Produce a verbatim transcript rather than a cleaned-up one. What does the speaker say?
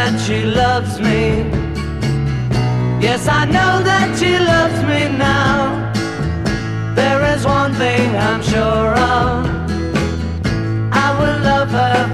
that she loves me. Yes, I know that she loves me now. There is one thing I'm sure of, I will love her